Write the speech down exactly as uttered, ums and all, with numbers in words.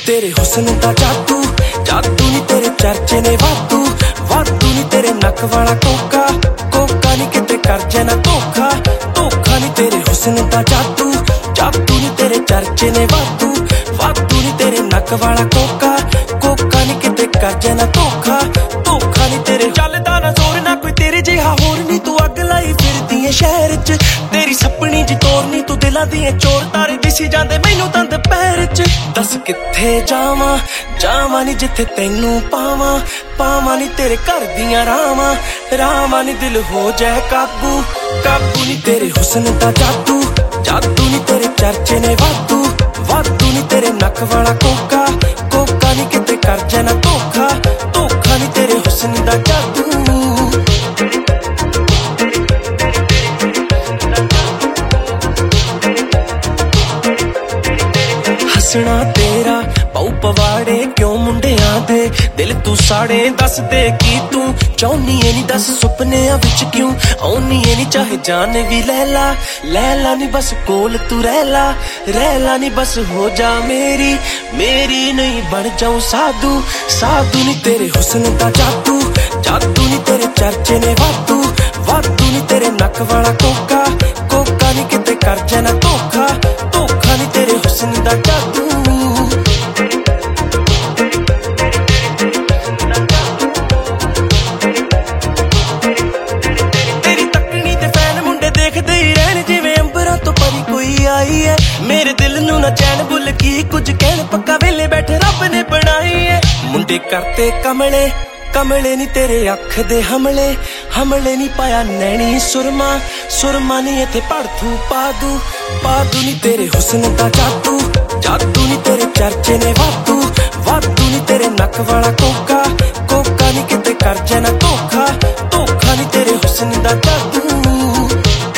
तेरे हुस्न दा जादू जादू नी तेरे चर्चे ने वादू वादू नी तेरे नक वाला कोका कोका नी किते कर जाना धोखा धोखा नी तेरे हुस्न दा जादू जादू नी तेरे चर्चे ने वादू वादू नी तेरे नक वाला कोका कोका नी किते कर जाना धोखा धोखा नी तेरे चलदा ना जोर ना कोई तेरे जिहा होर नी तू अग लाई फिरदी है शहर च तेरी सपनी जी तोरनी तू दिलां दी चोर तारे दिसी जांदे मैनू तंद पैर च दस किथे जावां जावां नी जिथे तैनू पावां पावां नी तेरे घर दियां रावां रावां नी दिल हो जाए काबू काबू नी तेरे हुस्न दा जादू जादू नी तेरे चर्चे ने वादू वादू नी तेरे नक वाला कोका कोका नी किते कर जाना धोखा धोखा नी तेरे हुस्न दा जादू हसना तेरा पाऊ पवाड़े क्यों मुंडियां दे दिल तू साड़े दस दे की तू चाहनी है नी दस सुपनियां विच क्यों आउनी है नी चाहे जान भी लैला लैला नी बस कोल तू रहला रहला नी बस हो जा मेरी मेरी नहीं बन जाऊं साधु साधु नी तेरे हुस्न दा जादू जादू नी तेरे चर्चे ने वादू वादू नी तेरे नक वाला कोका कोका नी किते कर जाना धोखा धोखा नी तेरे हुस्न दा जादू मेरे दिल नू ना चैन बुल की कुछ कहन पक्का वेले बैठे रब ने बनाई है मुंडे करते कमले कमले नी तेरे अख दे हमले हमले नी पाया नैनी सुरमा सुरमा नी इथे पड़थू पादू पादू नी तेरे हुस्न दा जादू जादू नी तेरे चर्चे ने वादू वादू नी तेरे नक वाला कोका कोका नी किते कर जाना धोखा धोखा नी तेरे हुस्न दा जादू